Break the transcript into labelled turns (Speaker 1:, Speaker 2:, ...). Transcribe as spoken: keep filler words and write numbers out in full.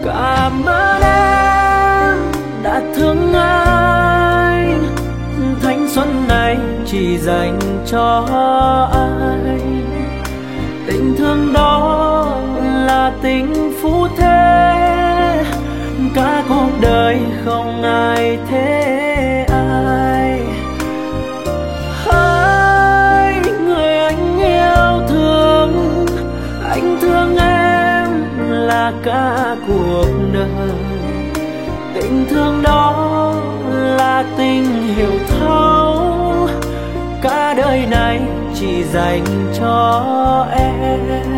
Speaker 1: Cảm ơn em đã thương anh, thanh xuân này chỉ dành cho anh. Tình thương đó là tình phú thế, cả cuộc đời không ai thế ai. Hỡi người anh yêu thương, anh thương em là cả cuộc đời. Tình thương đó là tình hiểu thấu, cả đời này chỉ dành cho em.